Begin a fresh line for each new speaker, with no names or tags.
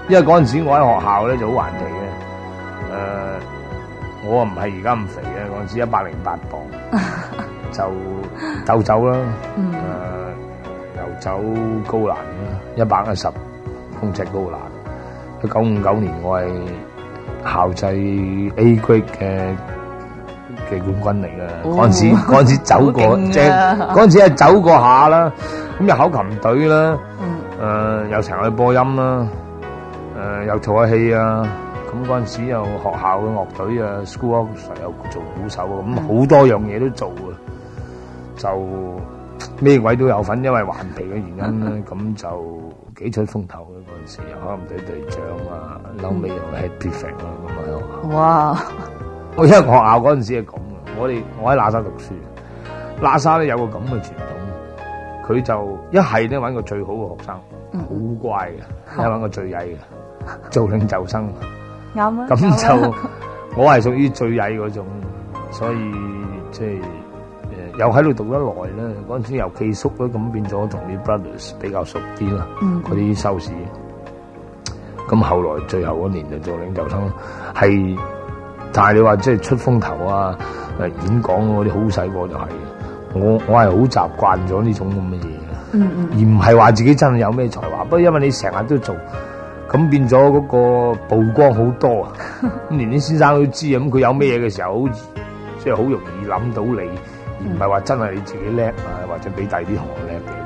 因為嗰陣時我喺學校咧就好頑皮嘅，我唔係而家咁肥嘅，嗰陣時108磅，就鬥走啦，游走高欄啦，110公尺高欄。1959年我係校際 A grade 嘅冠軍嚟嘅，嗰陣時走過，即係嗰陣時係走過下啦，咁又考琴隊啦，又成日去播音啦，又做下戲啊，咁嗰陣時又學校嘅樂隊啊 ，school orchestra 又做鼓手啊，咁好多樣嘢都做啊，就咩位都有份，因為頑皮嘅原因咧，咁就幾出風頭嘅嗰陣時，又可能隊隊長啊，後尾又 head prefect 啦，咁喺學校。
哇！
我因為學校嗰陣時係咁嘅，我喺喇沙讀書，喇沙咧有個咁嘅傳統，佢就一係咧揾個最好嘅學生，好乖嘅，一揾個最曳嘅做領袖生。
啱啊！
咁就我係屬於最曳嗰種，所以即係又喺度讀得耐咧，嗰陣時又寄宿咧，咁變咗同啲 brothers 比較熟啲啦，嗰啲修士。咁後來最後嗰年就做領袖生，係。但係你話即係出風頭啊，演講嗰啲好細個就係，我係好習慣咗呢種咁嘅嘢，而唔係話自己真係有咩才華。不過因為你成日都做，咁變咗嗰個曝光好多啊，咁連啲先生都知啊。咁佢有咩嘢嘅時候，好即係好容易諗到你，而唔係話真係你自己叻啊，或者比第啲同學叻嘅。